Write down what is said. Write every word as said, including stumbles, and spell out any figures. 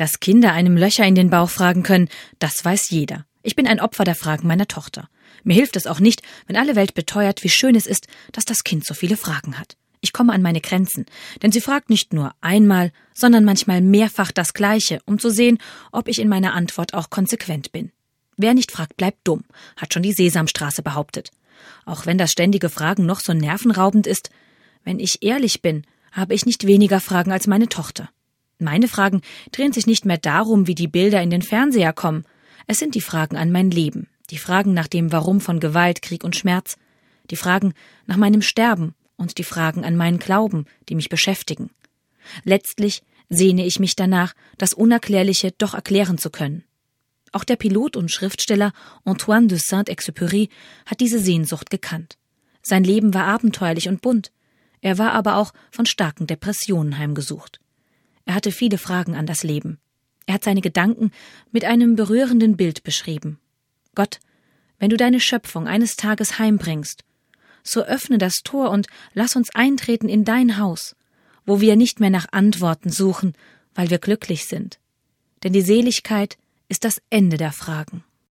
Dass Kinder einem Löcher in den Bauch fragen können, das weiß jeder. Ich bin ein Opfer der Fragen meiner Tochter. Mir hilft es auch nicht, wenn alle Welt beteuert, wie schön es ist, dass das Kind so viele Fragen hat. Ich komme an meine Grenzen, denn sie fragt nicht nur einmal, sondern manchmal mehrfach das Gleiche, um zu sehen, ob ich in meiner Antwort auch konsequent bin. Wer nicht fragt, bleibt dumm, hat schon die Sesamstraße behauptet. Auch wenn das ständige Fragen noch so nervenraubend ist, wenn ich ehrlich bin, habe ich nicht weniger Fragen als meine Tochter. Meine Fragen drehen sich nicht mehr darum, wie die Bilder in den Fernseher kommen. Es sind die Fragen an mein Leben, die Fragen nach dem Warum von Gewalt, Krieg und Schmerz, die Fragen nach meinem Sterben und die Fragen an meinen Glauben, die mich beschäftigen. Letztlich sehne ich mich danach, das Unerklärliche doch erklären zu können. Auch der Pilot und Schriftsteller Antoine de Saint-Exupéry hat diese Sehnsucht gekannt. Sein Leben war abenteuerlich und bunt. Er war aber auch von starken Depressionen heimgesucht. Er hatte viele Fragen an das Leben. Er hat seine Gedanken mit einem berührenden Bild beschrieben. Gott, wenn du deine Schöpfung eines Tages heimbringst, so öffne das Tor und lass uns eintreten in dein Haus, wo wir nicht mehr nach Antworten suchen, weil wir glücklich sind. Denn die Seligkeit ist das Ende der Fragen.